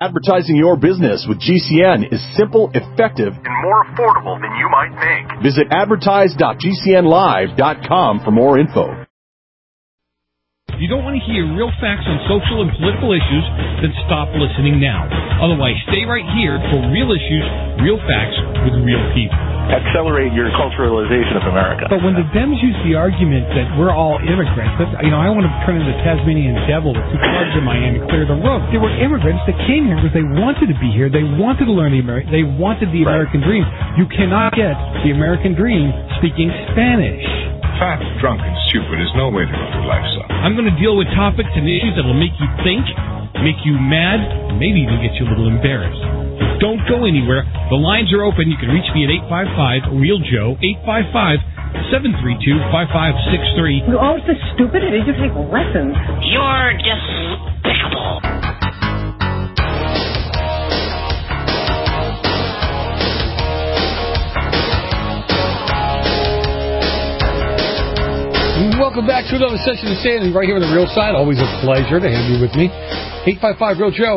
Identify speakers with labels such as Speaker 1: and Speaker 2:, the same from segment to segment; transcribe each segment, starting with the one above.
Speaker 1: Advertising your business with GCN is simple, effective, and more affordable than you might think. Visit advertise.gcnlive.com for more info.
Speaker 2: If you don't want to hear real facts on social and political issues, then stop listening now. Otherwise, stay right here for real issues, real facts with real people.
Speaker 3: Accelerate your culturalization of America.
Speaker 4: But when the Dems use the argument that we're all immigrants, that, I want to turn into the Tasmanian devil with 2 clubs in Miami, clear the road. There were immigrants that came here because they wanted to be here. They wanted to learn they wanted the American dream. You cannot get the American dream speaking Spanish.
Speaker 5: Fat, drunk, and stupid is no way to run your life, son.
Speaker 2: I'm going to deal with topics and issues that will make you think, make you mad, and maybe even get you a little embarrassed. Don't go anywhere. The lines are open. You can reach me at 855-REAL-JOE, 855-732-5563.
Speaker 6: You're always so stupid. Did you take lessons?
Speaker 7: You're despicable.
Speaker 4: Welcome back to another session of Sanity right here on The Real Side. Always a pleasure to have you with me. 855-REAL-JOE,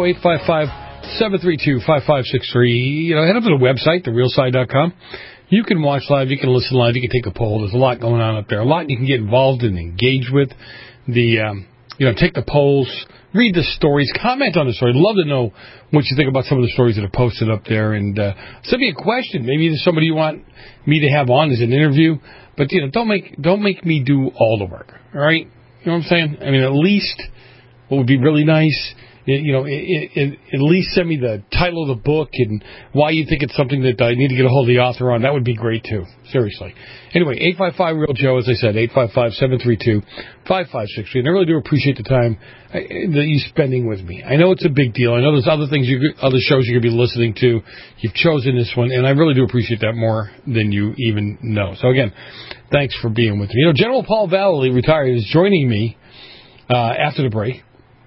Speaker 4: 855-732-5563. Head up to the website, therealside.com. You can watch live, you can listen live, you can take a poll. There's a lot going on up there. A lot you can get involved and engage with. Take the polls, read the stories, comment on the story. Love to know what you think about some of the stories that are posted up there. And send me a question. Maybe there's somebody you want me to have on as an interview. But, don't make me do all the work, all right? You know what I'm saying? I mean, at least what would be really nice, at least send me the title of the book and why you think it's something that I need to get a hold of the author on. That would be great, too. Seriously. Anyway, 855-REAL-JOE, as I said, 855-732-5563. And I really do appreciate the time that you're spending with me. I know it's a big deal. I know there's other things, other shows you're going to be listening to. You've chosen this one, and I really do appreciate that more than you even know. So, again, thanks for being with me. General Paul Vallely, retired, is joining me after the break.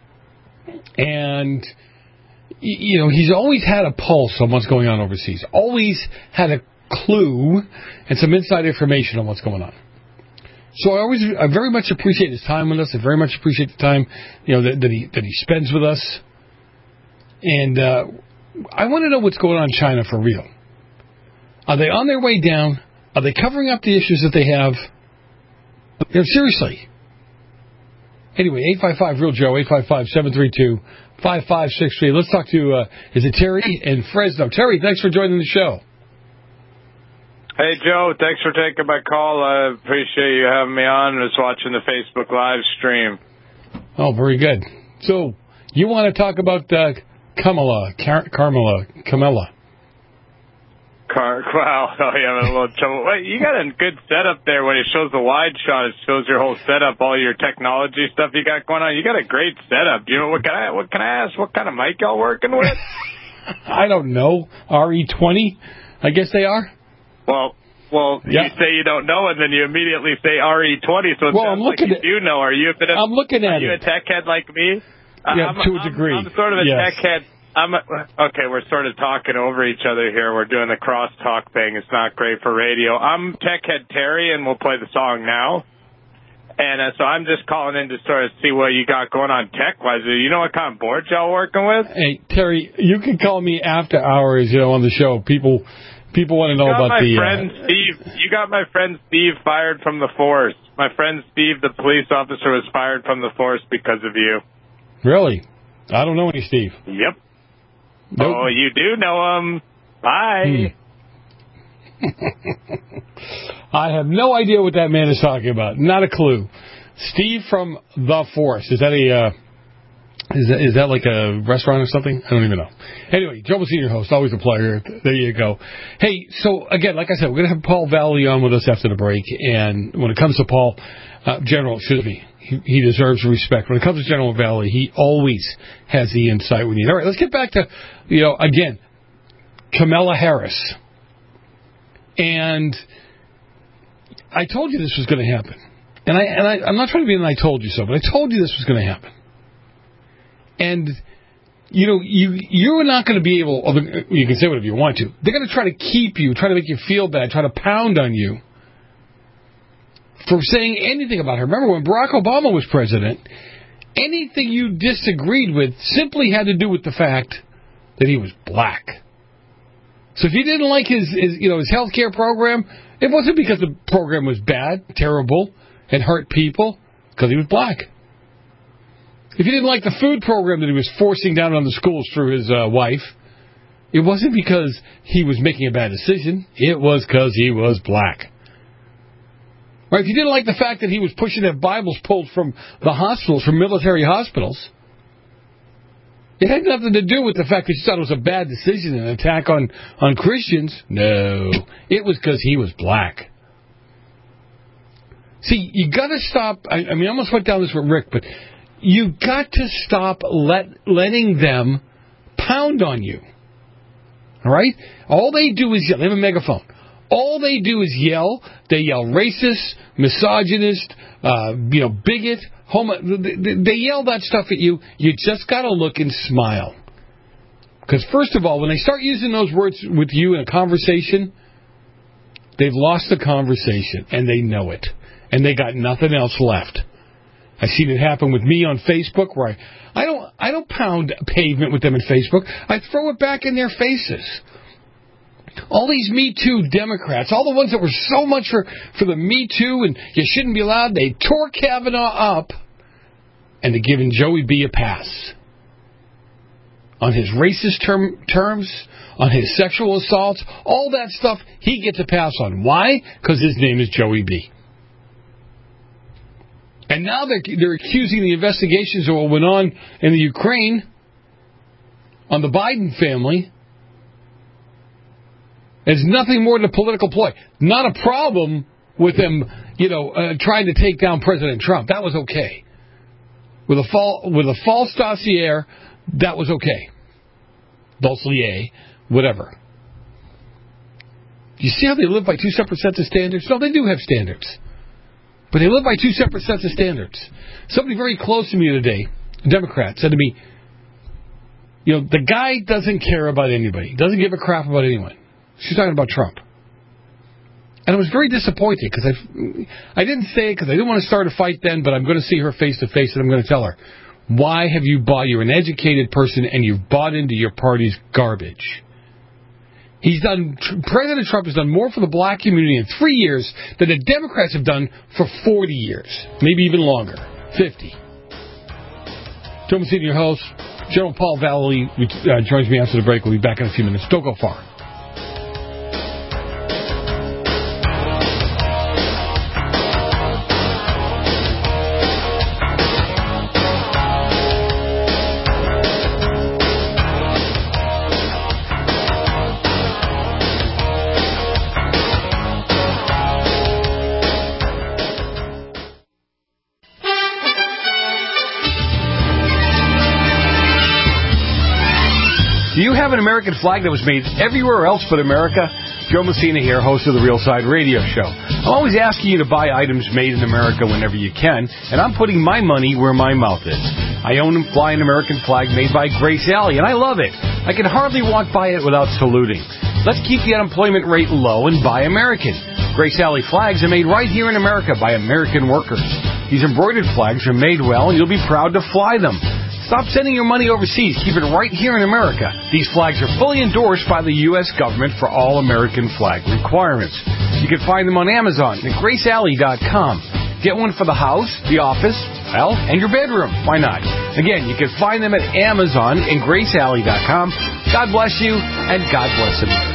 Speaker 4: And, he's always had a pulse on what's going on overseas. Always had a clue and some inside information on what's going on. So I very much appreciate his time with us. I very much appreciate the time, that he spends with us. And I want to know what's going on in China for real. Are they on their way down? Are they covering up the issues that they have? Seriously. Anyway, 855-REAL-JOE, 855-732-5563. Let's talk to, is it Terry in Fresno? Terry, thanks for joining the show.
Speaker 8: Hey, Joe, thanks for taking my call. I appreciate you having me on. I was watching the Facebook live stream.
Speaker 4: Oh, very good. So, you want to talk about Kamala.
Speaker 8: Wow, you're having a little trouble. Wait, you got a good setup there. When it shows the wide shot, it shows your whole setup, all your technology stuff you got going on. You got a great setup. What can I ask? What kind of mic y'all working with?
Speaker 4: I don't know. RE20? I guess they are.
Speaker 8: Well, yeah. You say you don't know, and then you immediately say RE20. So
Speaker 4: I'm looking at you
Speaker 8: know. Are you a bit of?
Speaker 4: I'm looking at
Speaker 8: it. Are you a tech head like me?
Speaker 4: Yeah, to a degree.
Speaker 8: I'm sort of a tech head. Okay, we're sort of talking over each other here. We're doing the cross-talk thing. It's not great for radio. I'm Tech Head Terry, and we'll play the song now. And so I'm just calling in to sort of see what you got going on tech-wise. You know what kind of board y'all working with?
Speaker 4: Hey, Terry, you can call me after hours, on the show. People want to know about the...
Speaker 8: Steve. You got my friend Steve fired from the force. My friend Steve, the police officer, was fired from the force because of you.
Speaker 4: Really? I don't know any Steve.
Speaker 8: Yep.
Speaker 4: Nope.
Speaker 8: Oh, you do know him. Bye.
Speaker 4: I have no idea what that man is talking about. Not a clue. Steve from The Force. Is that is that like a restaurant or something? I don't even know. Anyway, Joe was your host. Always a pleasure. There you go. Hey, so again, like I said, we're going to have Paul Vallely on with us after the break. And when it comes to Paul, he deserves respect. When it comes to General Vallely, he always has the insight we need. All right, let's get back to, again, Kamala Harris. And I told you this was going to happen. And I'm not trying to be an I told you so, but I told you this was going to happen. And, you're not going to be able, you can say whatever you want to. They're going to try to keep you, try to make you feel bad, try to pound on you for saying anything about her. Remember when Barack Obama was president, anything you disagreed with simply had to do with the fact that he was black. So if you didn't like his health care program, it wasn't because the program was bad, terrible, and hurt people, because he was black. If you didn't like the food program that he was forcing down on the schools through his wife, it wasn't because he was making a bad decision. It was because he was black. Right? If you didn't like the fact that he was pushing that Bibles pulled from the hospitals, from military hospitals, it had nothing to do with the fact that you thought it was a bad decision, an attack on Christians. No. It was because he was black. See, you got to stop. I almost went down this with Rick, but you got to stop letting them pound on you. All right? All they do is yell. They have a megaphone. All they do is yell. They yell racist, misogynist, bigot, they yell that stuff at you. You just got to look and smile. Because first of all, when they start using those words with you in a conversation, they've lost the conversation, and they know it. And they got nothing else left. I've seen it happen with me on Facebook, where I don't pound pavement with them in Facebook. I throw it back in their faces. All these Me Too Democrats, all the ones that were so much for the Me Too and you shouldn't be allowed, they tore Kavanaugh up, and they're giving Joey B a pass. On his racist terms, on his sexual assaults, all that stuff, he gets a pass on. Why? Because his name is Joey B. And now they're accusing the investigations of what went on in the Ukraine on the Biden family as nothing more than a political ploy. Not a problem with them, trying to take down President Trump. That was okay. With a false dossier, that was okay. Dossier, whatever. You see how they live by two separate sets of standards? No, they do have standards. But they live by two separate sets of standards. Somebody very close to me today, a Democrat, said to me, the guy doesn't care about anybody. Doesn't give a crap about anyone. She's talking about Trump. And I was very disappointed because I didn't say it because I didn't want to start a fight then, but I'm going to see her face to face and I'm going to tell her, why have you bought, you're an educated person and you've bought into your party's garbage. President Trump has done more for the black community in 3 years than the Democrats have done for 40 years. Maybe even longer. 50. Joe Messina, your host. General Paul Valley joins me after the break. We'll be back in a few minutes. Don't go far.
Speaker 9: Do you have an American flag that was made everywhere else but America? Joe Messina here, host of the Real Side Radio Show. I'm always asking you to buy items made in America whenever you can, and I'm putting my money where my mouth is. I own and fly an American flag made by Grace Alley, and I love it. I can hardly walk by it without saluting. Let's keep the unemployment rate low and buy American. Grace Alley flags are made right here in America by American workers. These embroidered flags are made well, and you'll be proud to fly them. Stop sending your money overseas. Keep it right here in America. These flags are fully endorsed by the U.S. government for all American flag requirements. You can find them on Amazon at GraceAlley.com. Get one for the house, the office, and your bedroom. Why not? Again, you can find them at Amazon and GraceAlley.com. God bless you, and God bless America.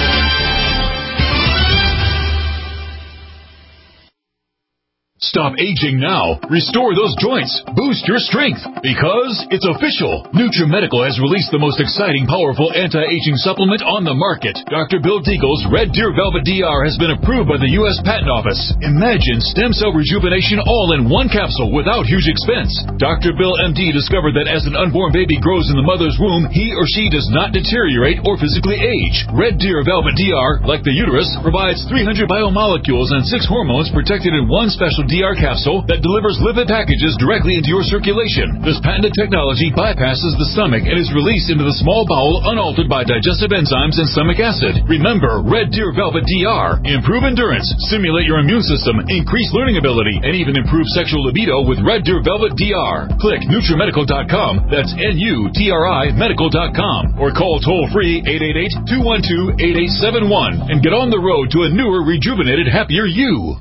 Speaker 1: Stop aging now. Restore those joints. Boost your strength. Because it's official. NutriMedical has released the most exciting, powerful anti-aging supplement on the market. Dr. Bill Deagle's Red Deer Velvet DR has been approved by the U.S. Patent Office. Imagine stem cell rejuvenation all in one capsule without huge expense. Dr. Bill MD discovered that as an unborn baby grows in the mother's womb, he or she does not deteriorate or physically age. Red Deer Velvet DR, like the uterus, provides 300 biomolecules and 6 hormones protected in one special DR capsule that delivers lipid packages directly into your circulation. This patented technology bypasses the stomach and is released into the small bowel unaltered by digestive enzymes and stomach acid. Remember, Red Deer Velvet DR. Improve endurance, stimulate your immune system, increase learning ability, and even improve sexual libido with Red Deer Velvet DR. Click NutriMedical.com. That's NUTRI Medical.com. Or call toll-free 888-212-8871 and get on the road to a newer, rejuvenated, happier you.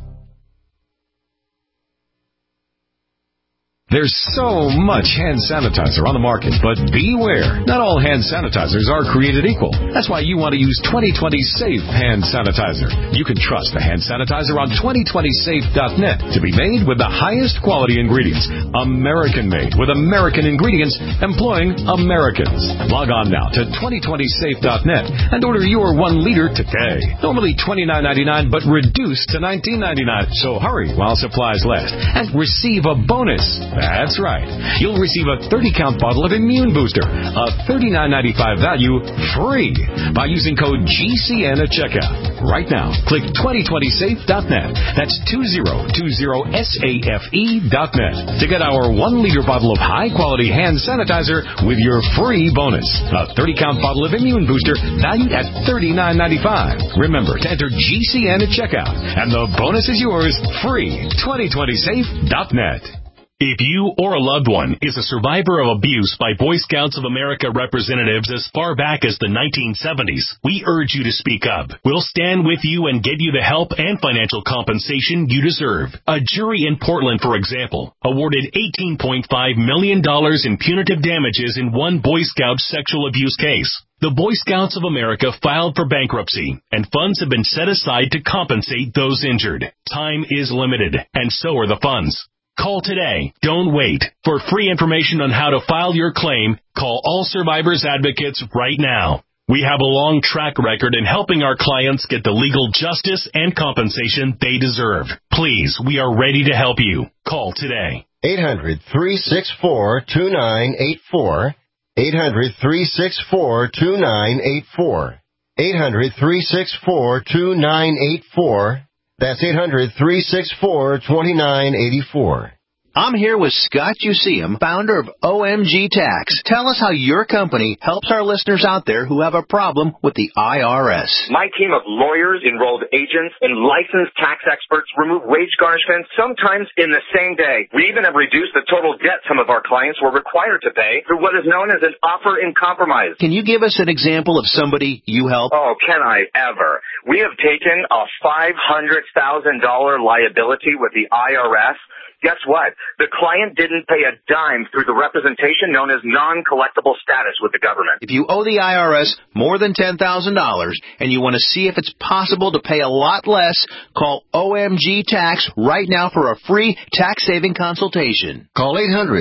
Speaker 10: There's so much hand sanitizer on the market, but beware. Not all hand sanitizers are created equal. That's why you want to use 2020 Safe Hand Sanitizer. You can trust the hand sanitizer on 2020safe.net to be made with the highest quality ingredients. American-made with American ingredients employing Americans. Log on now to 2020safe.net and order your 1 liter today. Normally $29.99, but reduced to $19.99. So hurry while supplies last and receive a bonus. That's right. You'll receive a 30-count bottle of Immune Booster, a $39.95 value, free by using code GCN at checkout. Right now, click 2020safe.net. That's 2020safe.net to get our 1-liter bottle of high-quality hand sanitizer with your free bonus. A 30-count bottle of Immune Booster valued at $39.95. Remember to enter GCN at checkout, and the bonus is yours free. 2020safe.net.
Speaker 11: If you or a loved one is a survivor of abuse by Boy Scouts of America representatives as far back as the 1970s, we urge you to speak up. We'll stand with you and give you the help and financial compensation you deserve. A jury in Portland, for example, awarded $18.5 million in punitive damages in one Boy Scout sexual abuse case. The Boy Scouts of America filed for bankruptcy, and funds have been set aside to compensate those injured. Time is limited, and so are the funds. Call today. Don't wait. For free information on how to file your claim, call All Survivors Advocates right now. We have a long track record in helping our clients get the legal justice and compensation they deserve. Please, we are ready to help you. Call today.
Speaker 12: 800-364-2984. 800-364-2984. 800-364-2984. That's 800-364-2984.
Speaker 13: I'm here with Scott Useum, founder of OMG Tax. Tell us how your company helps our listeners out there who have a problem with the IRS.
Speaker 14: My team of lawyers, enrolled agents, and licensed tax experts remove wage garnishments sometimes in the same day. We even have reduced the total debt some of our clients were required to pay through what is known as an offer in compromise.
Speaker 13: Can you give us an example of somebody you help?
Speaker 14: Oh, can I ever? We have taken a $500,000 liability with the IRS. Guess what? The client didn't pay a dime through the representation known as non-collectible status with the government.
Speaker 13: If you owe the IRS more than $10,000 and you want to see if it's possible to pay a lot less, call OMG Tax right now for a free tax-saving consultation.
Speaker 12: Call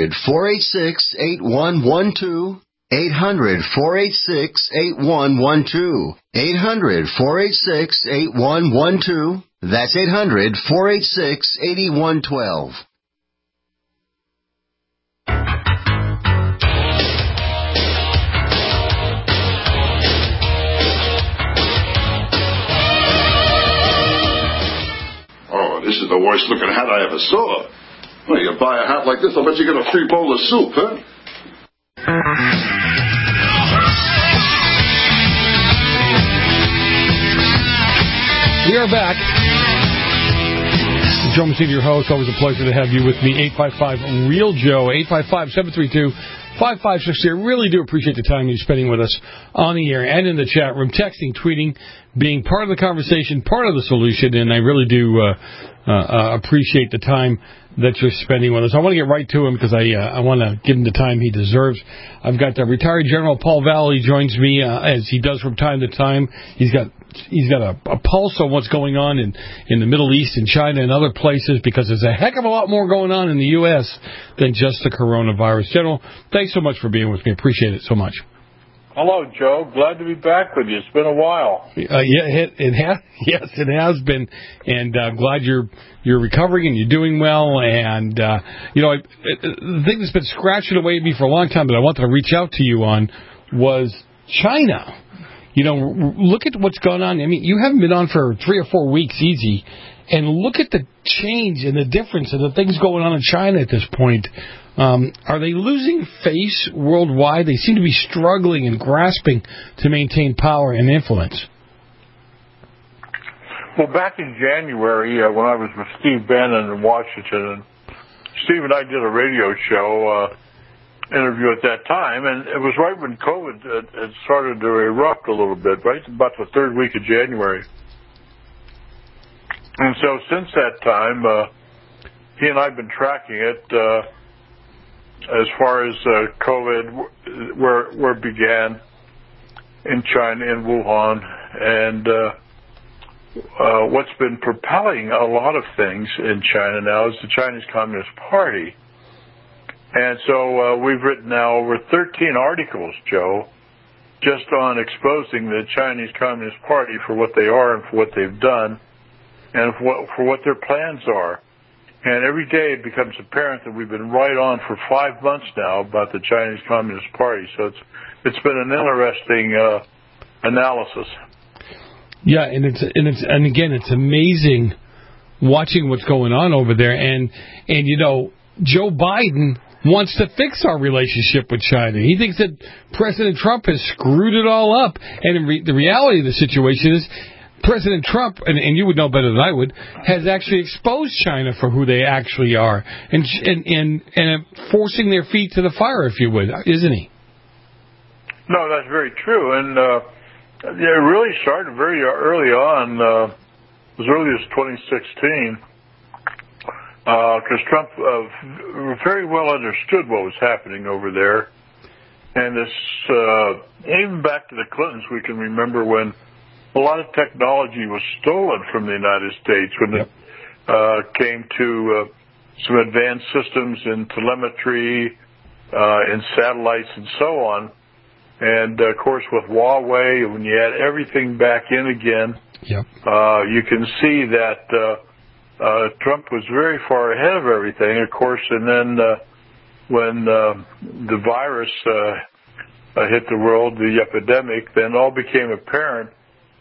Speaker 12: 800-486-8112. 800-486-8112. 800-486-8112. That's 800-486-8112.
Speaker 15: Oh, this is the worst looking hat I ever saw. Well, you buy a hat like this, I'll bet you get a free bowl of soup, huh?
Speaker 4: We are back. Joe Messina, your host. Always a pleasure to have you with me. 855-REAL-JOE, 855-732-5560. I really do appreciate the time you're spending with us on the air and in the chat room, texting, tweeting, being part of the conversation, part of the solution, and I really do appreciate the time that you're spending with us. I want to get right to him because I want to give him the time he deserves. I've got retired General Paul Valley joins me as he does from time to time. He's got a pulse on what's going on in the Middle East and China and other places because there's a heck of a lot more going on in the U.S. than just the coronavirus. General, thanks so much for being with me. Appreciate it so much.
Speaker 16: Hello, Joe. Glad to be back with you. It's been a while.
Speaker 4: Yes, it has been, and glad you're recovering and you're doing well. And the thing that's been scratching away at me for a long time that I wanted to reach out to you on was China. look at what's going on. I mean, you haven't been on for 3 or 4 weeks easy, and look at the change and the difference and the things going on in China at this point. Are they losing face worldwide? They seem to be struggling and grasping to maintain power and influence.
Speaker 16: Well, back in January, when I was with Steve Bannon in Washington, and Steve and I did a radio show interview at that time, and it was right when COVID had started to erupt a little bit, right about the third week of January. And so since that time, he and I have been tracking it as far as COVID, where it began in China, in Wuhan, and what's been propelling a lot of things in China now is the Chinese Communist Party. And so we've written now over 13 articles, Joe, just on exposing the Chinese Communist Party for what they are and for what they've done and for what their plans are. And every day it becomes apparent that we've been right on for 5 months now about the Chinese Communist Party. So it's been an interesting analysis.
Speaker 4: Yeah, and again, it's amazing watching what's going on over there. And Joe Biden wants to fix our relationship with China. He thinks that President Trump has screwed it all up. And the reality of the situation is President Trump, and you would know better than I would, has actually exposed China for who they actually are and forcing their feet to the fire, if you would, isn't he?
Speaker 16: No, that's very true. And it really started very early on, as early as 2016. Because Trump very well understood what was happening over there. And this, even back to the Clintons, we can remember when a lot of technology was stolen from the United States when it came to some advanced systems in telemetry, in satellites and so on. And, of course, with Huawei, when you add everything back in again, you can see that Trump was very far ahead of everything, of course, and then when the virus hit the world, the epidemic, then all became apparent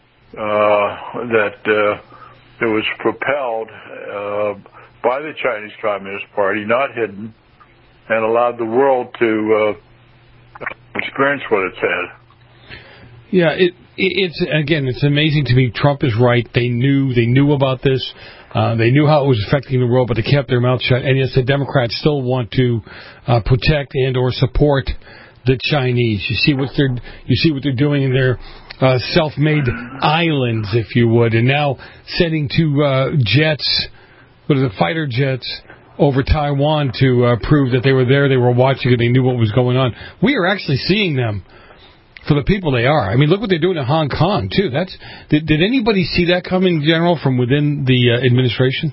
Speaker 16: that it was propelled by the Chinese Communist Party, not hidden, and allowed the world to experience what it's had.
Speaker 4: Yeah, it's amazing to me. Trump is right. They knew about this. They knew how it was affecting the world, but they kept their mouth shut. And yes, the Democrats still want to protect and or support the Chinese. You see what they're doing in their self-made islands, if you would, and now sending two jets, fighter jets, over Taiwan to prove that they were there, they were watching it, they knew what was going on. We are actually seeing them for the people they are. I mean, look what they're doing in Hong Kong, too. Did anybody see that coming, General, from within the administration?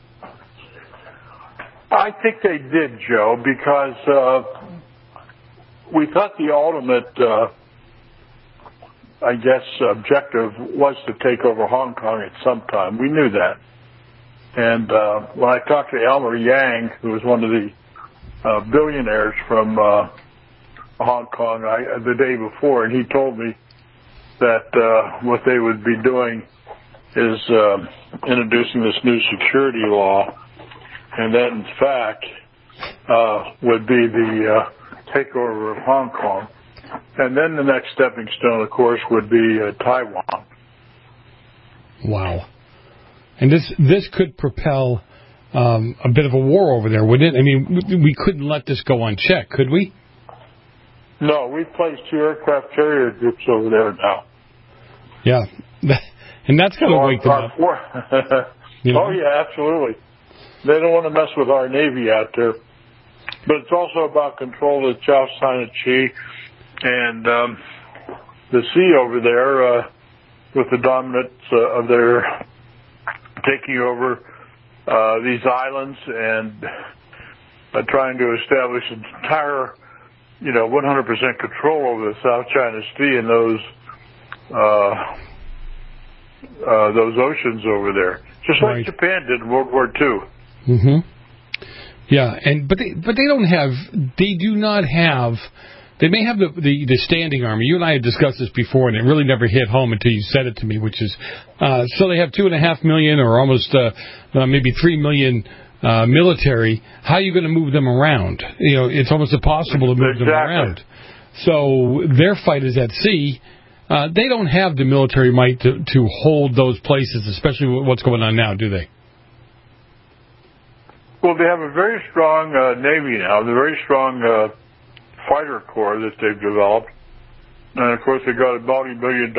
Speaker 16: I think they did, Joe, because we thought the ultimate, objective was to take over Hong Kong at some time. We knew that. And when I talked to Elmer Yang, who was one of the billionaires from Hong Kong the day before, and he told me that what they would be doing is introducing this new security law, and that, in fact, would be the takeover of Hong Kong. And then the next stepping stone, of course, would be Taiwan.
Speaker 4: Wow. And this could propel a bit of a war over there, wouldn't it? I mean, we couldn't let this go unchecked, could we?
Speaker 16: No, we've placed 2 aircraft carrier groups over there now.
Speaker 4: Yeah, and that's going to wake them up.
Speaker 16: Oh, yeah, absolutely. They don't want to mess with our Navy out there. But it's also about control of the South China Sea and the sea over there with the dominance of their taking over these islands and trying to establish an entire 100% control over the South China Sea and those oceans over there, just like Japan did in World War II.
Speaker 4: Mm-hmm. Yeah, but they do not have They may have the standing army. You and I had discussed this before, and it really never hit home until you said it to me, which is, so they have 2.5 million or almost maybe 3 million military. How are you going to move them around? It's almost impossible to move them around. So their fight is at sea. They don't have the military might to hold those places, especially with what's going on now, do they?
Speaker 16: Well, they have a very strong Navy now, the very strong fighter corps that they've developed. And, of course, they've got a multi-million,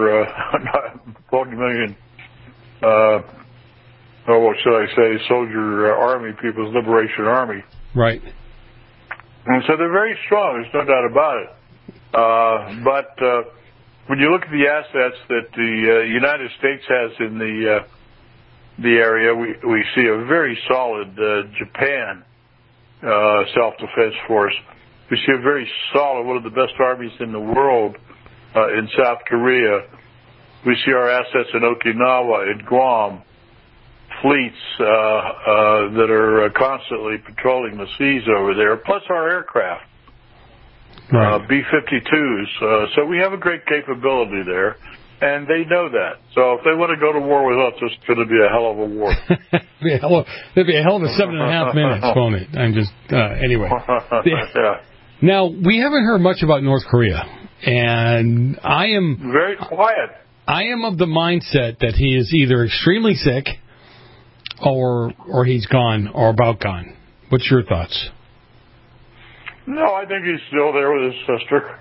Speaker 16: what should I say, soldier army, People's Liberation Army.
Speaker 4: Right.
Speaker 16: And so they're very strong, there's no doubt about it. But when you look at the assets that the United States has in the area, we see a very solid Japan self-defense force. We see a very solid, one of the best armies in the world in South Korea. We see our assets in Okinawa, in Guam, fleets that are constantly patrolling the seas over there, plus our aircraft, B-52s. So we have a great capability there, and they know that. So if they want to go to war with us, it's going to be a hell of a war.
Speaker 4: It'll be a hell of a 7.5 minutes, won't it? I'm just, anyway.
Speaker 16: Yeah.
Speaker 4: Now, we haven't heard much about North Korea, and I am...
Speaker 16: Very quiet.
Speaker 4: I am of the mindset that he is either extremely sick or he's gone or about gone. What's your thoughts?
Speaker 16: No, I think he's still there with his sister.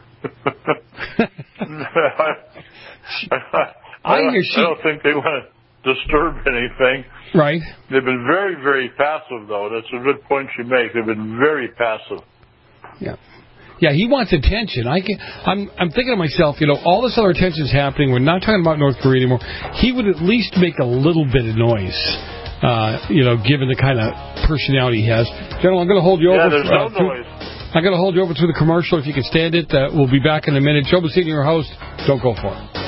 Speaker 16: I don't think they want to disturb anything.
Speaker 4: Right.
Speaker 16: They've been very, very passive, though. That's a good point you make. They've been very passive.
Speaker 4: Yeah. Yeah, he wants attention. I'm thinking to myself, all this other attention is happening. We're not talking about North Korea anymore. He would at least make a little bit of noise, given the kind of personality he has. General, I'm going to hold you over.
Speaker 16: There's no noise.
Speaker 4: I'm going to hold you over to the commercial if you can stand it. We'll be back in a minute. Joe Messina, your host. Don't go for it.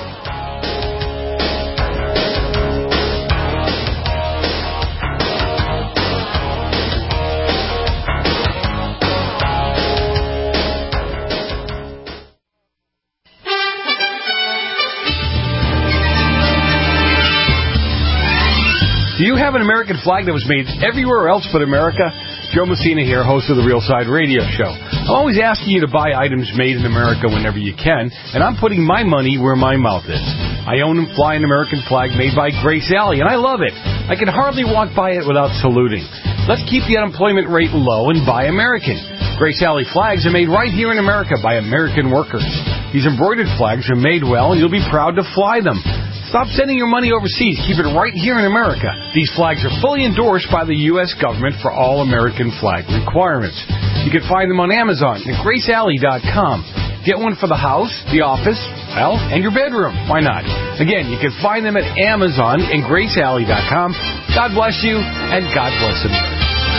Speaker 9: Do you have an American flag that was made everywhere else but America? Joe Messina here, host of the Real Side Radio Show. I'm always asking you to buy items made in America whenever you can, and I'm putting my money where my mouth is. I own and fly an American flag made by Grace Alley, and I love it. I can hardly walk by it without saluting. Let's keep the unemployment rate low and buy American. Grace Alley flags are made right here in America by American workers. These embroidered flags are made well, and you'll be proud to fly them. Stop sending your money overseas. Keep it right here in America. These flags are fully endorsed by the U.S. government for all American flag requirements. You can find them on Amazon at GraceAlley.com. Get one for the house, the office, and your bedroom. Why not? Again, you can find them at Amazon and GraceAlley.com. God bless you, and God bless America.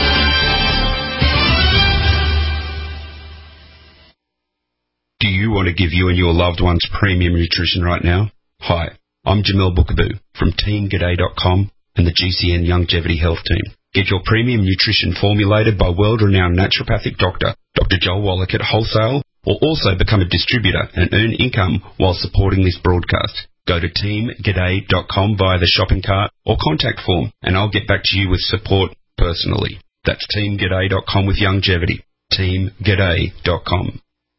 Speaker 17: Do you want to give you and your loved ones premium nutrition right now? Hi. I'm Jamil Bookaboo from TeamGaday.com and the GCN Longevity Health Team. Get your premium nutrition formulated by world-renowned naturopathic doctor, Dr. Joel Wallach at Wholesale, or also become a distributor and earn income while supporting this broadcast. Go to TeamGaday.com via the shopping cart or contact form, and I'll get back to you with support personally. That's TeamGaday.com with longevity. TeamGaday.com.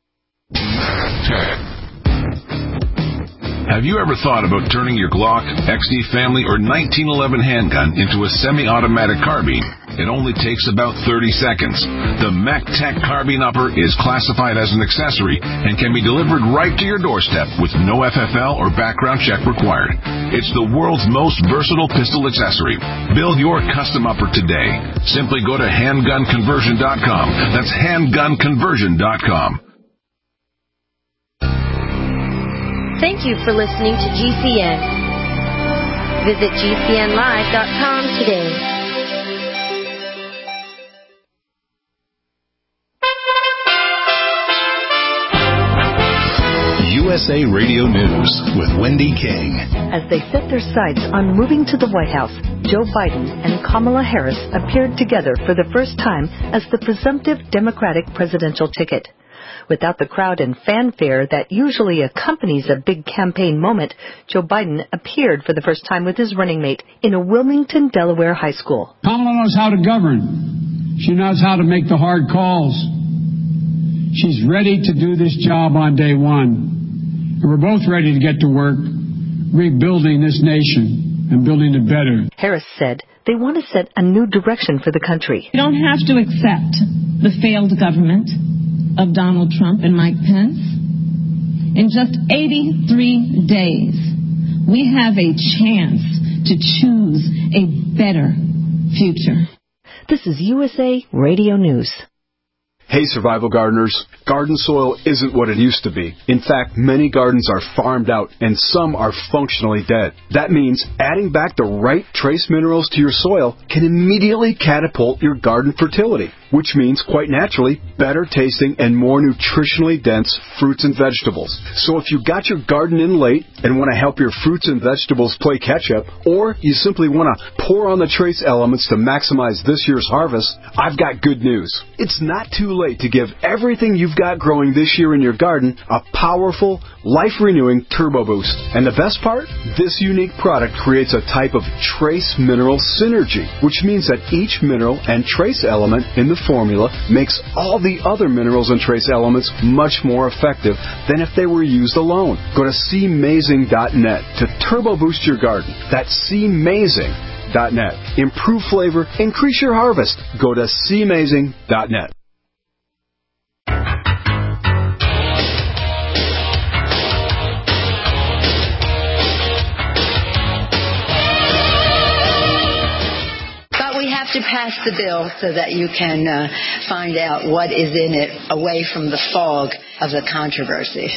Speaker 5: Have you ever thought about turning your Glock, XD Family, or 1911 handgun into a semi-automatic carbine? It only takes about 30 seconds. The MacTech Carbine Upper is classified as an accessory and can be delivered right to your doorstep with no FFL or background check required. It's the world's most versatile pistol accessory. Build your custom upper today. Simply go to handgunconversion.com. That's handgunconversion.com.
Speaker 18: Thank you for listening to GCN. Visit GCNlive.com today.
Speaker 19: USA Radio News with Wendy King.
Speaker 20: As they set their sights on moving to the White House, Joe Biden and Kamala Harris appeared together for the first time as the presumptive Democratic presidential ticket. Without the crowd and fanfare that usually accompanies a big campaign moment, Joe Biden appeared for the first time with his running mate in a Wilmington, Delaware high school.
Speaker 21: Kamala knows how to govern. She knows how to make the hard calls. She's ready to do this job on day one. And we're both ready to get to work rebuilding this nation and building it better.
Speaker 20: Harris said they want to set a new direction for the country.
Speaker 22: We don't have to accept the failed government of Donald Trump and Mike Pence. In just 83 days, we have a chance to choose a better future.
Speaker 20: This is USA Radio News.
Speaker 23: Hey, survival gardeners. Garden soil isn't what it used to be. In fact, many gardens are farmed out and some are functionally dead. That means adding back the right trace minerals to your soil can immediately catapult your garden fertility, which means, quite naturally, better tasting and more nutritionally dense fruits and vegetables. So if you got your garden in late and want to help your fruits and vegetables play catch-up, or you simply want to pour on the trace elements to maximize this year's harvest, I've got good news. It's not too late to give everything you've got growing this year in your garden a powerful, life-renewing turbo boost. And the best part? This unique product creates a type of trace mineral synergy, which means that each mineral and trace element in the formula makes all the other minerals and trace elements much more effective than if they were used alone. Go to cmazing.net to turbo boost your garden. That's cmazing.net. Improve flavor, increase your harvest. Go to cmazing.net.
Speaker 24: To pass the bill so that you can find out what is in it away from the fog of the controversy.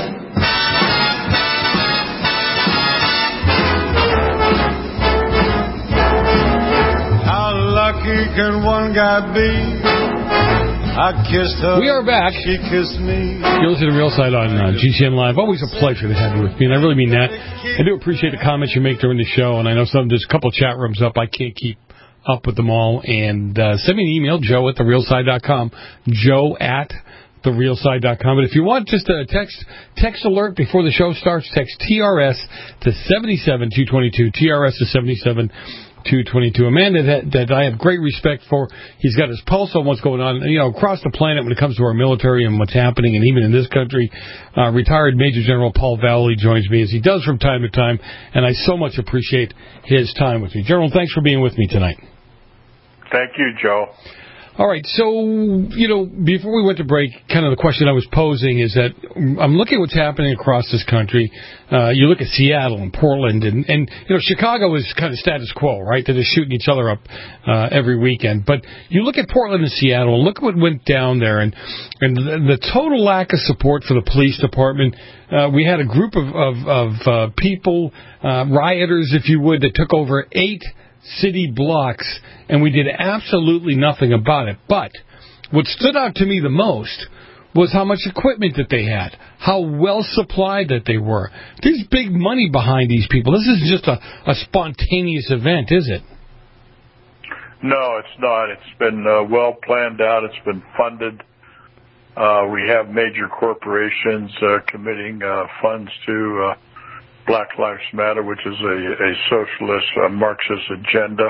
Speaker 25: How lucky can one guy be? I kissed her.
Speaker 4: We are back.
Speaker 25: She kissed me.
Speaker 4: You're listening to Real Side on GCN Live. Always a pleasure to have you with me, and I really mean that. I do appreciate the comments you make during the show, and I know there's a couple chat rooms up. I can't keep up with them all, and send me an email, joe@therealside.com, joe@therealside.com. But if you want just a text alert before the show starts, text TRS to 77222, TRS to 77222. A man that I have great respect for. He's got his pulse on what's going on, across the planet when it comes to our military and what's happening, and even in this country. Retired Major General Paul Vallely joins me, as he does from time to time, and I so much appreciate his time with me. General, thanks for being with me tonight.
Speaker 16: Thank you, Joe.
Speaker 4: All right, so, before we went to break, kind of the question I was posing is that I'm looking at what's happening across this country. You look at Seattle and Portland, and Chicago is kind of status quo, right? They're just shooting each other up every weekend. But you look at Portland and Seattle, and look what went down there, and the total lack of support for the police department. We had a group of people, rioters, if you would, that took over 8 city blocks, and we did absolutely nothing about it. But what stood out to me the most was how much equipment that they had, how well supplied that they were. There's big money behind these people. This isn't just a spontaneous event, is it?
Speaker 16: No, it's not. It's been well planned out. It's been funded. We have major corporations committing funds to Black Lives Matter, which is a socialist, Marxist agenda.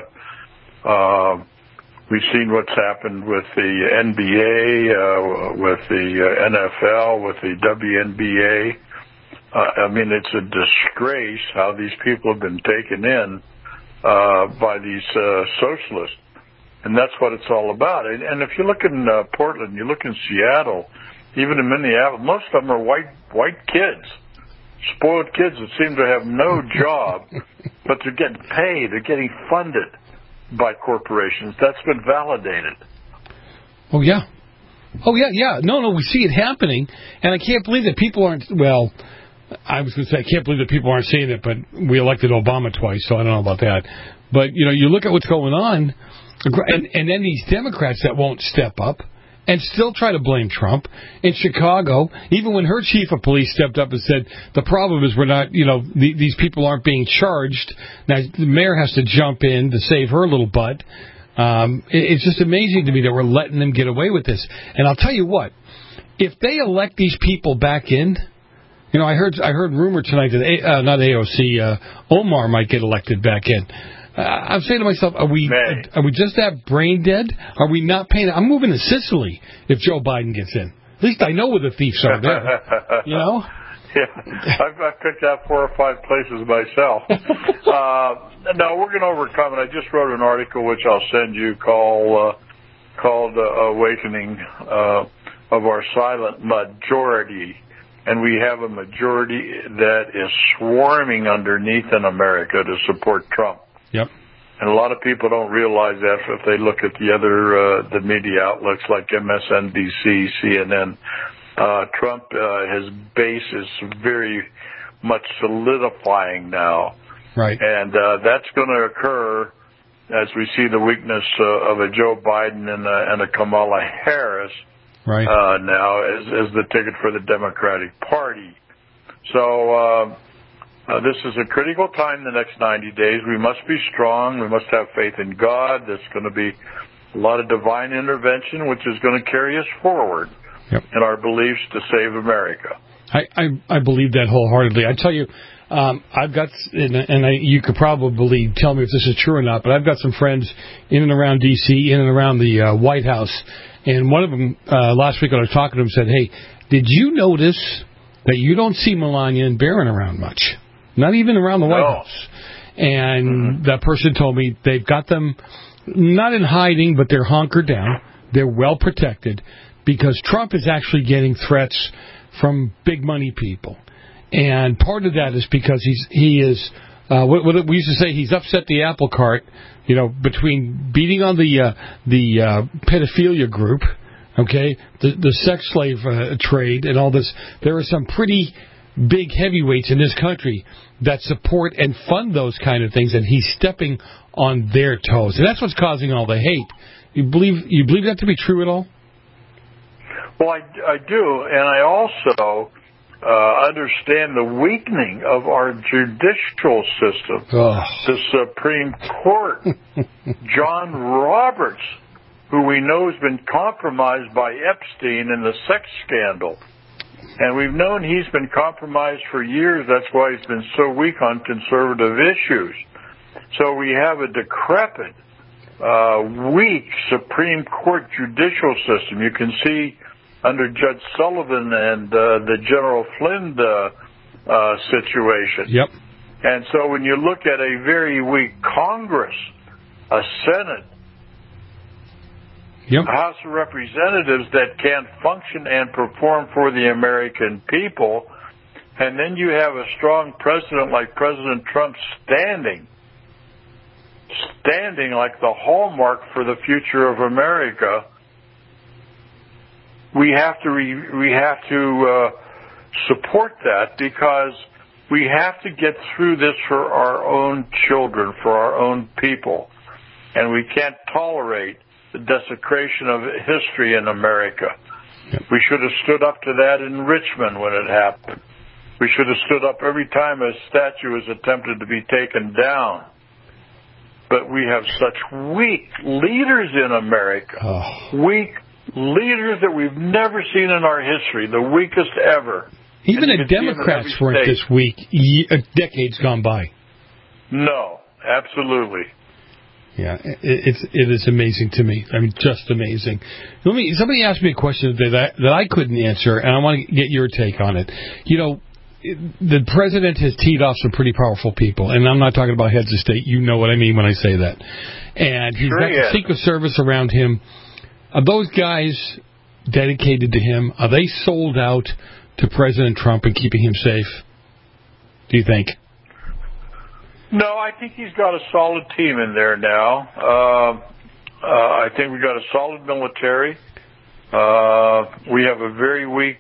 Speaker 16: We've seen what's happened with the NBA, with the NFL, with the WNBA. It's a disgrace how these people have been taken in by these socialists. And that's what it's all about. And if you look in Portland, you look in Seattle, even in Minneapolis, most of them are white kids. Spoiled kids that seem to have no job, but they're getting paid, they're getting funded by corporations. That's been validated.
Speaker 4: Oh, yeah. No, we see it happening, and I can't believe that people aren't, I was going to say, I can't believe that people aren't saying it, but we elected Obama twice, so I don't know about that. But, you look at what's going on, and then these Democrats that won't step up and still try to blame Trump. In Chicago, even when her chief of police stepped up and said, the problem is we're not, these people aren't being charged. Now, the mayor has to jump in to save her little butt. It's just amazing to me that we're letting them get away with this. And I'll tell you what, if they elect these people back in, you know, I heard rumor tonight that not AOC, Omar might get elected back in. I'm saying to myself, are we just that brain dead? Are we not paying? I'm moving to Sicily if Joe Biden gets in. At least I know where the thieves are there. You know?
Speaker 16: Yeah, I've picked out 4 or 5 places myself. No, we're going to overcome it. I just wrote an article which I'll send you called Awakening of Our Silent Majority. And we have a majority that is swarming underneath in America to support Trump.
Speaker 4: Yep.
Speaker 16: And a lot of people don't realize that if they look at the other the media outlets like MSNBC, CNN. Trump, his base is very much solidifying now.
Speaker 4: Right.
Speaker 16: And that's going to occur as we see the weakness of a Joe Biden and a Kamala Harris now as the ticket for the Democratic Party. So this is a critical time the next 90 days. We must be strong. We must have faith in God. There's going to be a lot of divine intervention, which is going to carry us forward in our beliefs to save America.
Speaker 4: I believe that wholeheartedly. I tell you, I've got, you could probably tell me if this is true or not, but I've got some friends in and around D.C., in and around the White House, and one of them last week when I was talking to him said, hey, did you notice that you don't see Melania and Barron around much? Not even around the White House. And that person told me they've got them not in hiding, but they're hunkered down. They're well protected because Trump is actually getting threats from big money people. And part of that is because he is what we used to say, he's upset the apple cart, you know, between beating on the pedophilia group, okay, the sex slave trade and all this. There are some pretty big heavyweights in this country that support and fund those kind of things, and he's stepping on their toes. And that's what's causing all the hate. You believe that to be true at all?
Speaker 16: Well, I do, and I also understand the weakening of our judicial system. The Supreme Court. John Roberts, who we know has been compromised by Epstein in the sex scandal. And we've known he's been compromised for years. That's why he's been so weak on conservative issues. So we have a decrepit, weak Supreme Court judicial system. You can see under Judge Sullivan and the General Flynn situation.
Speaker 4: Yep.
Speaker 16: And so when you look at a very weak Congress, a Senate, a House of Representatives that can't function and perform for the American people, and then you have a strong president like President Trump standing like the hallmark for the future of America, we have to support that because we have to get through this for our own children, for our own people. And we can't tolerate the desecration of history in America. We should have stood up to that in Richmond when it happened. We should have stood up every time a statue was attempted to be taken down. But we have such weak leaders in America. Weak leaders that we've never seen in our history, the weakest ever.
Speaker 4: Even the Democrats weren't this weak decades gone by.
Speaker 16: No, absolutely.
Speaker 4: Yeah, it is amazing to me. I mean, just amazing. Somebody asked me a question today that I couldn't answer, and I want to get your take on it. You know, the president has teed off some pretty powerful people, and I'm not talking about heads of state. You know what I mean when I say that. And he's got the Secret Service around him. Are those guys dedicated to him? Are they sold out to President Trump and keeping him safe? Do you think?
Speaker 16: No, I think he's got a solid team in there now. I think we've got a solid military. We have a very weak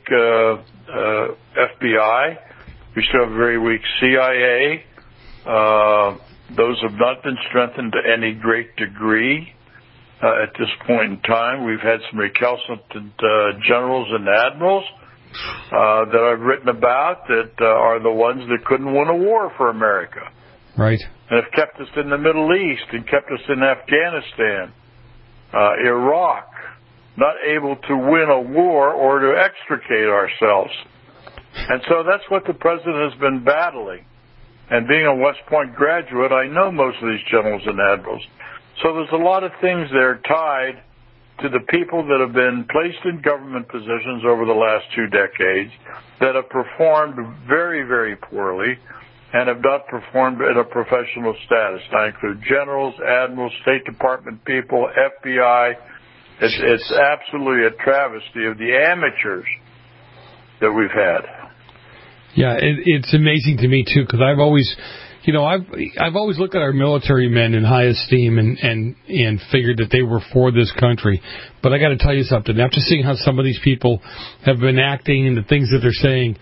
Speaker 16: FBI. We still have a very weak CIA. Those have not been strengthened to any great degree at this point in time. We've had some recalcitrant generals and admirals that I've written about that are the ones that couldn't win a war for America.
Speaker 4: Right.
Speaker 16: And have kept us in the Middle East and kept us in Afghanistan, Iraq, not able to win a war or to extricate ourselves. And so that's what the president has been battling. And being a West Point graduate, I know most of these generals and admirals. So there's a lot of things there tied to the people that have been placed in government positions over the last 2 decades that have performed very, very poorly and have not performed at a professional status. I include generals, admirals, State Department people, FBI. It's absolutely a travesty of the amateurs that we've had.
Speaker 4: Yeah, it's amazing to me too, because I've always, I've always looked at our military men in high esteem and figured that they were for this country. But I got to tell you something. After seeing how some of these people have been acting and the things that they're saying,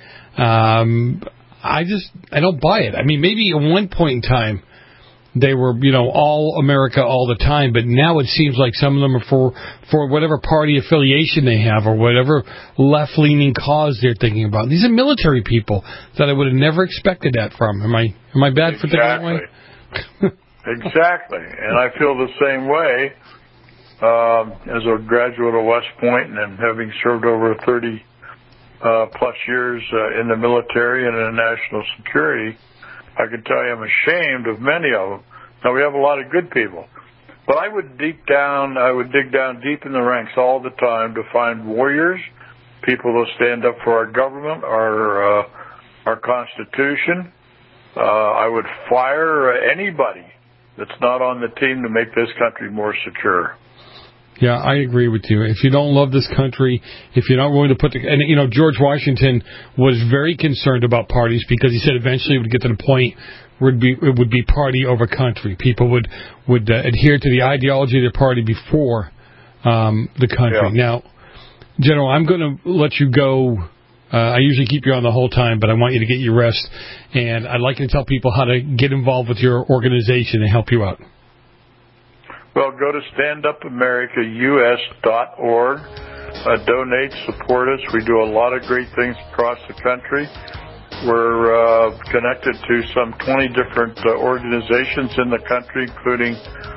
Speaker 4: I don't buy it. I mean, maybe at one point in time they were, all America all the time, but now it seems like some of them are for whatever party affiliation they have or whatever left-leaning cause they're thinking about. These are military people that I would have never expected that from. Am I bad for thinking that way?
Speaker 16: Exactly. And I feel the same way as a graduate of West Point and having served over 30 plus years in the military and in national security. I can tell you I'm ashamed of many of them. Now, we have a lot of good people. But I would dig down deep in the ranks all the time to find warriors, people who stand up for our government, our Constitution. I would fire anybody that's not on the team to make this country more secure.
Speaker 4: Yeah, I agree with you. If you don't love this country, if you're not willing to George Washington was very concerned about parties because he said eventually it would get to the point where it would be party over country. People would adhere to the ideology of their party before the country. Yeah. Now, General, I'm going to let you go. I usually keep you on the whole time, but I want you to get your rest. And I'd like you to tell people how to get involved with your organization and help you out.
Speaker 16: Well, go to standupamericaus.org. Donate, support us. We do a lot of great things across the country. We're connected to some 20 different organizations in the country, including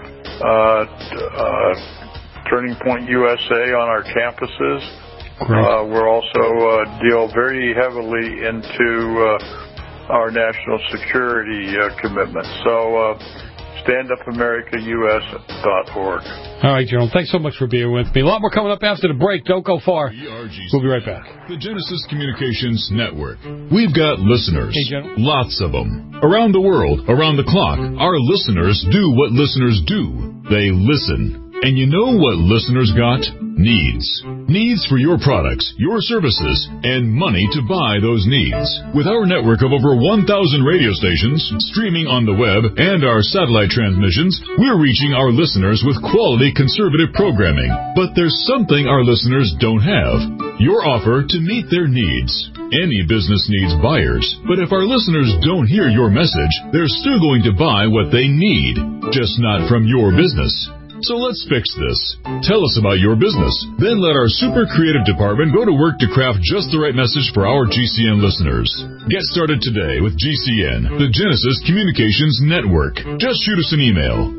Speaker 16: Turning Point USA on our campuses. We're also deal very heavily into our national security commitments. So standupamericaus.org.
Speaker 4: All right, General. Thanks so much for being with me. A lot more coming up after the break. Don't go far. We'll be right back.
Speaker 1: The Genesis Communications Network. We've got listeners.
Speaker 4: Hey, General.
Speaker 1: Lots of them. Around the world, around the clock, our listeners do what listeners do. They listen. And you know what listeners got? Needs. Needs for your products, your services, and money to buy those needs. With our network of over 1,000 radio stations, streaming on the web, and our satellite transmissions, we're reaching our listeners with quality conservative programming. But there's something our listeners don't have. Your offer to meet their needs. Any business needs buyers, but if our listeners don't hear your message, they're still going to buy what they need, just not from your business. So let's fix this. Tell us about your business. Then let our super creative department go to work to craft just the right message for our GCN listeners. Get started today with GCN, the Genesis Communications Network. Just shoot us an email.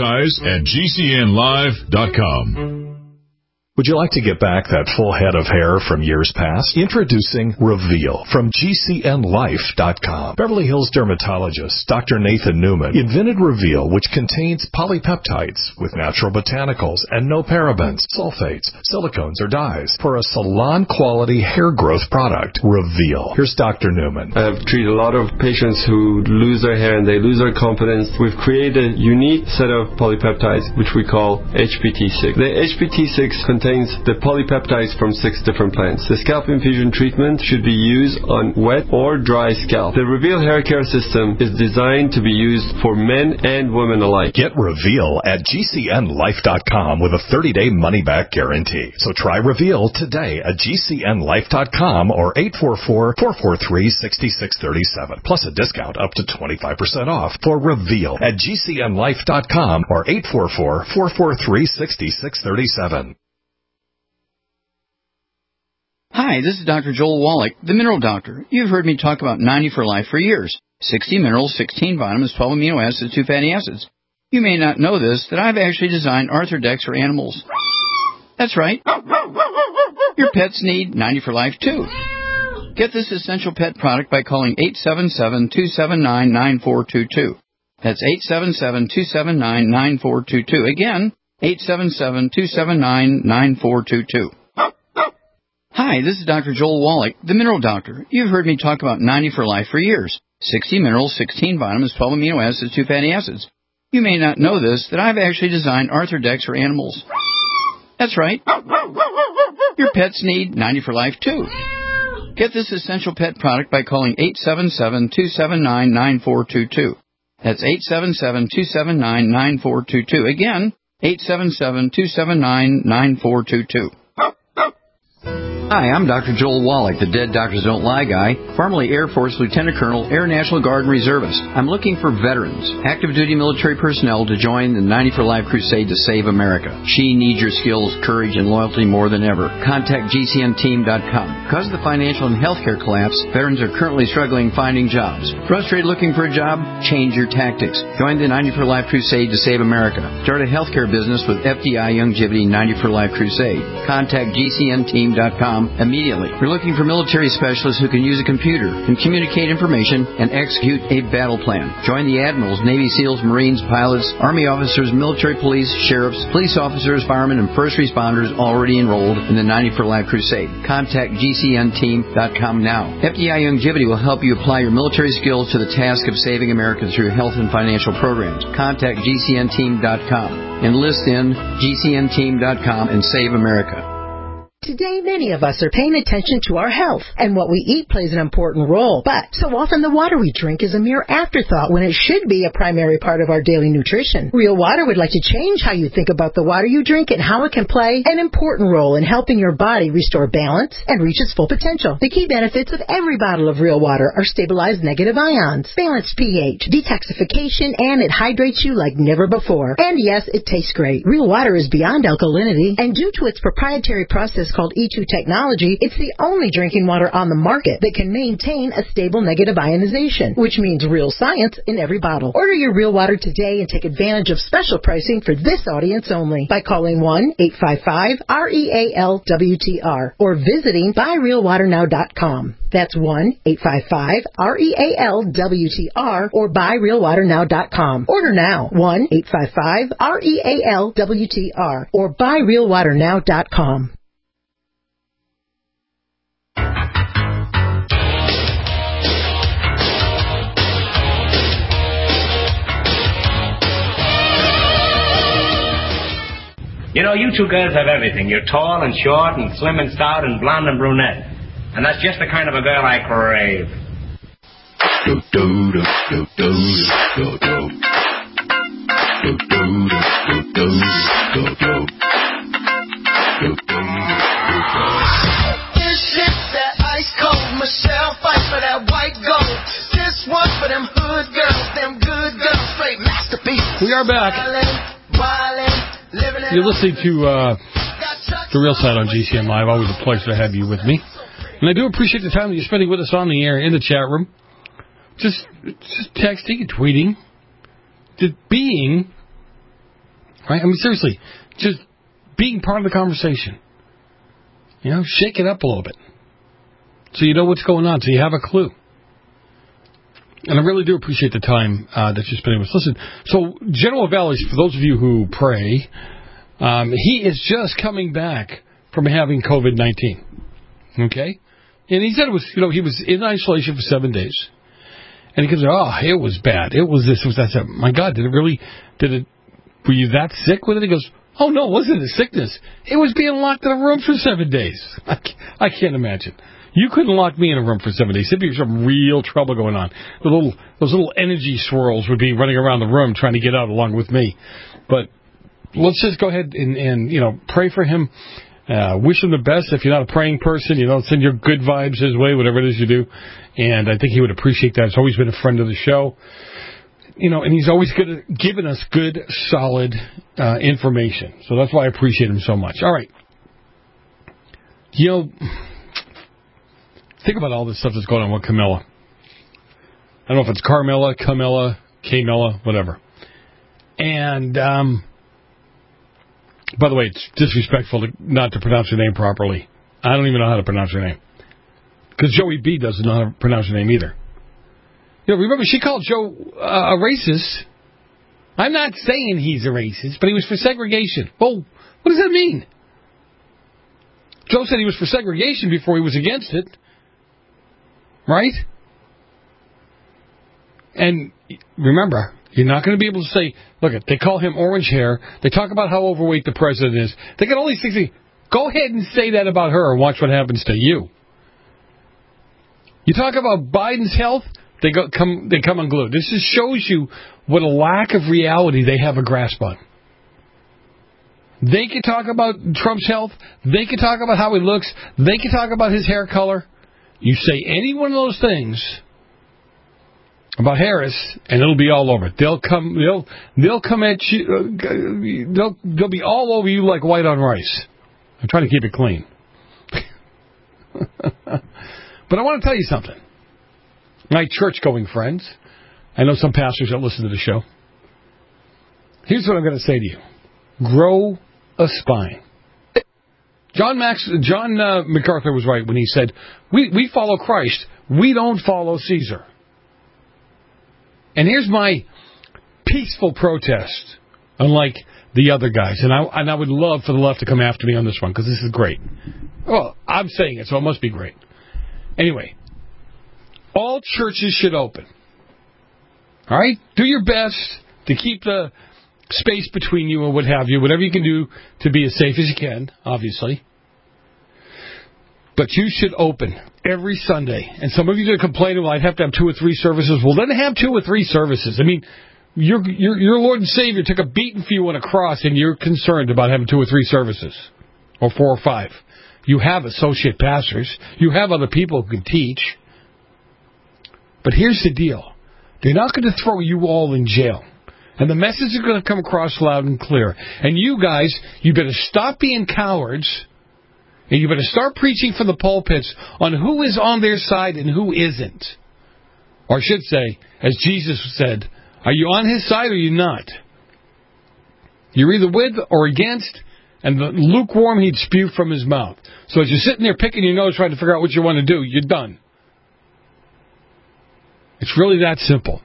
Speaker 1: Advertise@GCNlive.com.
Speaker 2: Would you like to get back that full head of hair from years past? Introducing Reveal from GCNlife.com. Beverly Hills dermatologist Dr. Nathan Newman invented Reveal, which contains polypeptides with natural botanicals and no parabens, sulfates, silicones, or dyes for a salon-quality hair growth product. Reveal. Here's Dr. Newman.
Speaker 3: I've treated a lot of patients who lose their hair and they lose their confidence. We've created a unique set of polypeptides, which we call HPT6. The HPT6 contains the polypeptides from 6 different plants. The scalp infusion treatment should be used on wet or dry scalp. The Reveal hair care system is designed to be used for men and women alike.
Speaker 2: Get Reveal at GCNlife.com with a 30-day money-back guarantee. So try Reveal today at GCNlife.com or 844-443-6637. Plus a discount up to 25% off for Reveal at GCNlife.com or 844-443-6637.
Speaker 6: Hi, this is Dr. Joel Wallach, the Mineral Doctor. You've heard me talk about 90 for Life for years. 60 minerals, 16 vitamins, 12 amino acids, 2 fatty acids. You may not know this, that I've actually designed Arthrodex for animals. That's right. Your pets need 90 for Life, too. Get this essential pet product by calling 877-279-9422. That's 877-279-9422. Again, 877-279-9422. Hi, this is Dr. Joel Wallach, the Mineral Doctor. You've heard me talk about 90 for Life for years. 60 minerals, 16 vitamins, 12 amino acids, 2 fatty acids. You may not know this, that I've actually designed Arthrodex for animals. That's right. Your pets need 90 for Life, too. Get this essential pet product by calling 877-279-9422. That's 877-279-9422. Again, 877-279-9422. Hi, I'm Dr. Joel Wallach, the Dead Doctors Don't Lie guy, formerly Air Force Lieutenant Colonel, Air National Guard and Reservist. I'm looking for veterans, active duty military personnel to join the 90 for Life crusade to save America. She needs your skills, courage, and loyalty more than ever. Contact GCNteam.com. Because of the financial and healthcare collapse, veterans are currently struggling finding jobs. Frustrated looking for a job? Change your tactics. Join the 90 for Life crusade to save America. Start a healthcare business with FDI Longevity 90 for Life crusade. Contact GCNteam.com immediately. We're looking for military specialists who can use a computer, can communicate information, and execute a battle plan. Join the admirals, Navy SEALs, Marines, pilots, Army officers, military police, sheriffs, police officers, firemen, and first responders already enrolled in the 90 for Life crusade. Contact GCNteam.com now. FDI Longevity will help you apply your military skills to the task of saving America through health and financial programs. Contact GCNteam.com. Enlist in GCNteam.com and save America.
Speaker 7: Today, many of us are paying attention to our health, and what we eat plays an important role. But so often the water we drink is a mere afterthought when it should be a primary part of our daily nutrition. Real Water would like to change how you think about the water you drink and how it can play an important role in helping your body restore balance and reach its full potential. The key benefits of every bottle of Real Water are stabilized negative ions, balanced pH, detoxification, and it hydrates you like never before. And yes, it tastes great. Real Water is beyond alkalinity, and due to its proprietary process called E2 technology, it's the only drinking water on the market that can maintain a stable negative ionization, which means real science in every bottle. Order your Real Water today and take advantage of special pricing for this audience only by calling 1-855-REAL-WTR or visiting buyrealwaternow.com. That's 1-855-REAL-WTR or buyrealwaternow.com. Order now. 1-855-REAL-WTR or buyrealwaternow.com.
Speaker 8: You know, you two girls have everything. You're tall and short and slim and stout and blonde and brunette. And that's just the kind of a girl I crave.
Speaker 10: This shit that ice cold Michelle fight for that white gold. This one for them hood girls, them good girls, straight masterpieces.
Speaker 4: We are back. You're listening to The Real Side on GCN Live. Always a pleasure to have you with me. And I do appreciate the time that you're spending with us on the air, in the chat room. Just texting and tweeting. Just being, right? I mean, seriously, just being part of the conversation. You know, shake it up a little bit. So you know what's going on, so you have a clue. And I really do appreciate the time that you're spending with us. Listen, so General Valley, for those of you who pray, he is just coming back from having COVID-19. Okay? And he said it was, you know, he was in isolation for 7 days. And he goes, oh, it was bad. It was this, it was that. I said, my God, were you that sick with it? He goes, oh, no, it wasn't a sickness. It was being locked in a room for 7 days. I can't imagine. You couldn't lock me in a room for 7 days. There'd be some real trouble going on. Those little energy swirls would be running around the room trying to get out along with me. But let's just go ahead and you know, pray for him. Wish him the best. If you're not a praying person, you know, send your good vibes his way, whatever it is you do. And I think he would appreciate that. He's always been a friend of the show. You know, and he's always given us good, solid information. So that's why I appreciate him so much. All right. You know, think about all this stuff that's going on with Camilla. I don't know if it's Carmella, Camilla, Camilla, whatever. And By the way, it's disrespectful not to pronounce your name properly. I don't even know how to pronounce your name. Because Joey B doesn't know how to pronounce your name either. Remember, she called Joe a racist. I'm not saying he's a racist, but he was for segregation. Well, what does that mean? Joe said he was for segregation before he was against it. Right? And remember, you're not going to be able to say, look, they call him orange hair. They talk about how overweight the president is. They got all these things. Go ahead and say that about her and watch what happens to you. You talk about Biden's health, they come unglued. This just shows you what a lack of reality they have a grasp on. They can talk about Trump's health. They can talk about how he looks. They can talk about his hair color. You say any one of those things about Harris, and it'll be all over. They'll come at you. They'll be all over you like white on rice. I'm trying to keep it clean. But I want to tell you something. My church-going friends, I know some pastors that listen to the show. Here's what I'm going to say to you. Grow a spine. John MacArthur was right when he said, we follow Christ. We don't follow Caesar. And here's my peaceful protest, unlike the other guys. And I would love for the left to come after me on this one, because this is great. Well, I'm saying it, so it must be great. Anyway, all churches should open. All right? Do your best to keep the space between you and what have you, whatever you can do to be as safe as you can, obviously. But you should open every Sunday. And some of you are going to complain, well, I'd have to have 2 or 3 services. Well, then have 2 or 3 services. I mean, your Lord and Savior took a beating for you on a cross, and you're concerned about having 2 or 3 services, or 4 or 5. You have associate pastors. You have other people who can teach. But here's the deal. They're not going to throw you all in jail. And the message is going to come across loud and clear. And you guys, you better stop being cowards, and you better start preaching from the pulpits on who is on their side and who isn't. Or I should say, as Jesus said, are you on his side or are you not? You're either with or against, and the lukewarm he'd spew from his mouth. So as you're sitting there picking your nose trying to figure out what you want to do, you're done. It's really that simple.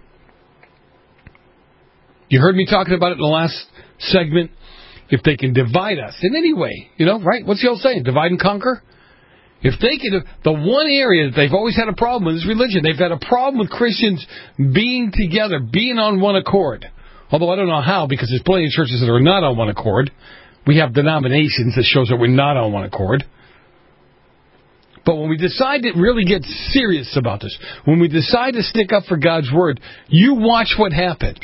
Speaker 4: You heard me talking about it in the last segment. If they can divide us in any way, right? What's the old saying? Divide and conquer? If they can, the one area that they've always had a problem with is religion. They've had a problem with Christians being together, being on one accord. Although I don't know how, because there's plenty of churches that are not on one accord. We have denominations that shows that we're not on one accord. But when we decide to really get serious about this, when we decide to stick up for God's Word, you watch what happens.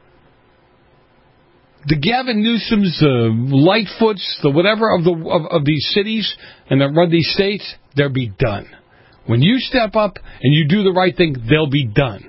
Speaker 4: The Gavin Newsoms, the Lightfoots, the whatever of these cities and that run these states, they'll be done. When you step up and you do the right thing, they'll be done.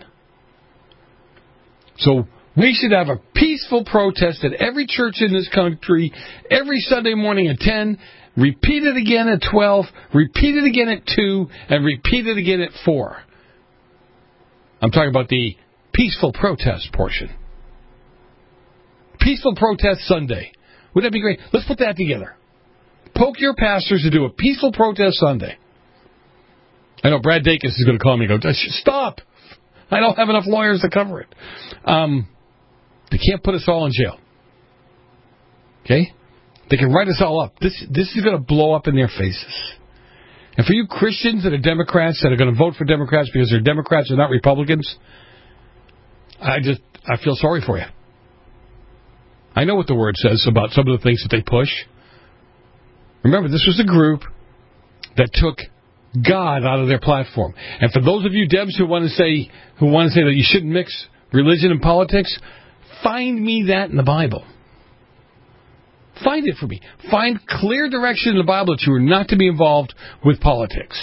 Speaker 4: So we should have a peaceful protest at every church in this country, every Sunday morning at 10, repeat it again at 12, repeat it again at 2, and repeat it again at 4. I'm talking about the peaceful protest portion. Peaceful Protest Sunday. Wouldn't that be great? Let's put that together. Poke your pastors to do a Peaceful Protest Sunday. I know Brad Dacus is going to call me and go, stop. I don't have enough lawyers to cover it. They can't put us all in jail. Okay? They can write us all up. This is going to blow up in their faces. And for you Christians that are Democrats, that are going to vote for Democrats because they're Democrats and not Republicans, I feel sorry for you. I know what the Word says about some of the things that they push. Remember, this was a group that took God out of their platform. And for those of you Debs who want to say that you shouldn't mix religion and politics, find me that in the Bible. Find it for me. Find clear direction in the Bible that you are not to be involved with politics.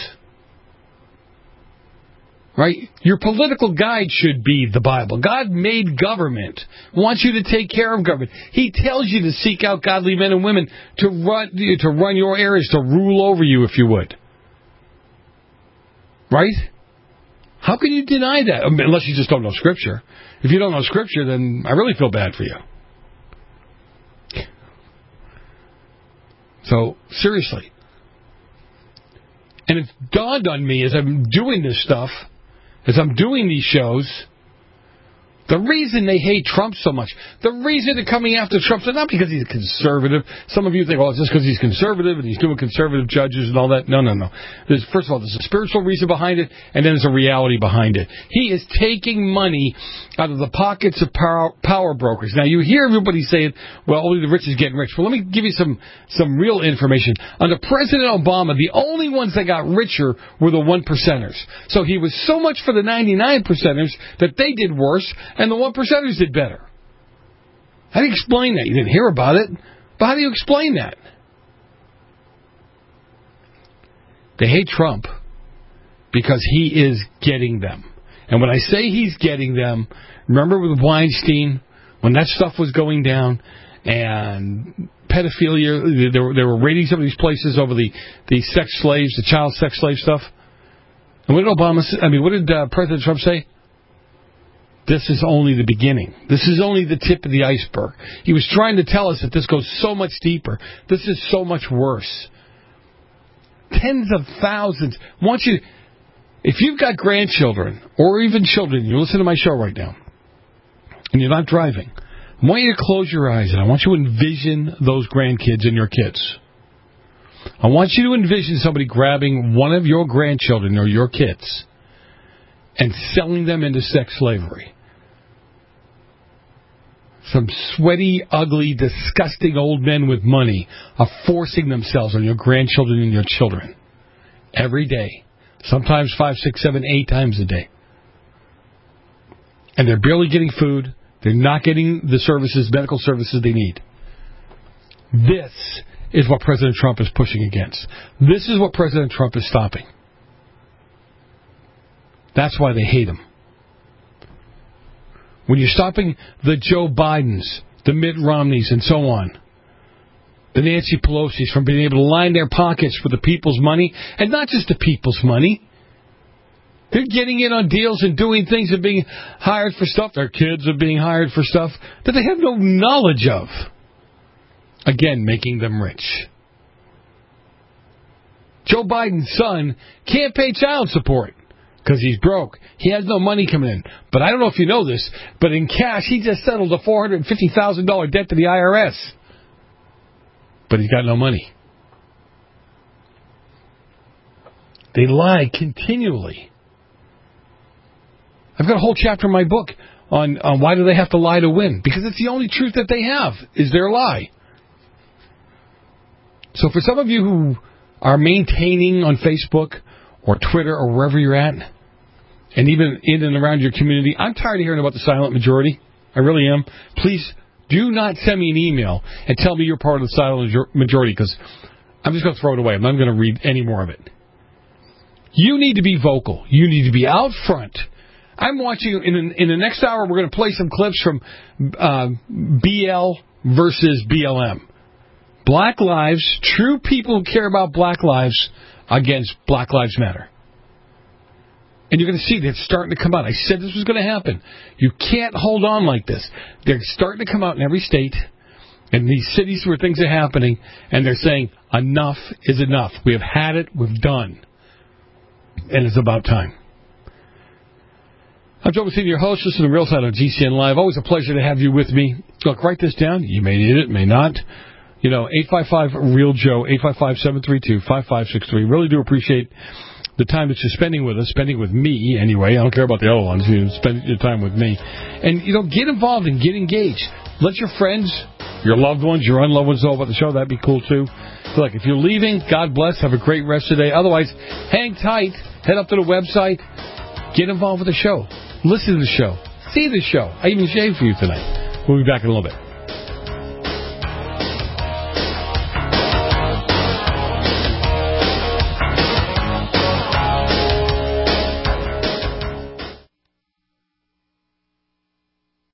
Speaker 4: Right? Your political guide should be the Bible. God made government. Wants you to take care of government. He tells you to seek out godly men and women to run your areas, to rule over you, if you would. Right? How can you deny that? Unless you just don't know Scripture. If you don't know Scripture, then I really feel bad for you. So, seriously. And it's dawned on me as I'm doing this stuff, as I'm doing these shows, the reason they hate Trump so much, the reason they're coming after Trump, so not because he's a conservative. Some of you think, well, it's just because he's conservative and he's doing conservative judges and all that. No. First of all, there's a spiritual reason behind it, and then there's a reality behind it. He is taking money out of the pockets of power brokers. Now, you hear everybody saying, well, only the rich is getting rich. Well, let me give you some real information. Under President Obama, the only ones that got richer were the 1%ers. So he was so much for the 99%ers that they did worse, and the 1%ers did better. How do you explain that? You didn't hear about it, but how do you explain that? They hate Trump because he is getting them. And when I say he's getting them, remember with Weinstein, when that stuff was going down, and pedophilia, they were raiding some of these places over the sex slaves, the child sex slave stuff. And what did President Trump say? This is only the beginning. This is only the tip of the iceberg. He was trying to tell us that this goes so much deeper. This is so much worse. Tens of thousands. If you've got grandchildren, or even children, you listen to my show right now, and you're not driving, I want you to close your eyes, and I want you to envision those grandkids and your kids. I want you to envision somebody grabbing one of your grandchildren or your kids and selling them into sex slavery. Some sweaty, ugly, disgusting old men with money are forcing themselves on your grandchildren and your children every day. Sometimes 5, 6, 7, 8 times a day. And they're barely getting food. They're not getting the services, medical services they need. This is what President Trump is pushing against. This is what President Trump is stopping. That's why they hate him. When you're stopping the Joe Bidens, the Mitt Romneys, and so on, the Nancy Pelosi's from being able to line their pockets for the people's money, and not just the people's money. They're getting in on deals and doing things and being hired for stuff. Their kids are being hired for stuff that they have no knowledge of. Again, making them rich. Joe Biden's son can't pay child support because he's broke. He has no money coming in. But I don't know if you know this, but in cash, he just settled a $450,000 debt to the IRS. But he's got no money. They lie continually. I've got a whole chapter in my book on why do they have to lie to win. Because it's the only truth that they have, is their lie. So for some of you who are maintaining on Facebook or Twitter or wherever you're at, and even in and around your community, I'm tired of hearing about the silent majority. I really am. Please do not send me an email and tell me you're part of the silent majority, because I'm just going to throw it away. I'm not going to read any more of it. You need to be vocal. You need to be out front. I'm watching, in the next hour, we're going to play some clips from BL versus BLM. Black lives, true people who care about black lives against Black Lives Matter. And you're going to see that it's starting to come out. I said this was going to happen. You can't hold on like this. They're starting to come out in every state, in these cities where things are happening, and they're saying, enough is enough. We have had it. We've done. And it's about time. I'm Joe Messina, your host. Listen to Real Side on GCN Live. Always a pleasure to have you with me. Look, write this down. You may need it, may not. 855-REAL-JOE, 855-732-5563. Really do appreciate the time that you're spending with us, spending with me anyway. I don't care about the other ones. You spend your time with me. And, get involved and get engaged. Let your friends, your loved ones, your unloved ones know about the show. That'd be cool, too. So, look, if you're leaving, God bless. Have a great rest of the day. Otherwise, hang tight. Head up to the website. Get involved with the show. Listen to the show. See the show. I even shaved for you tonight. We'll be back in a little bit.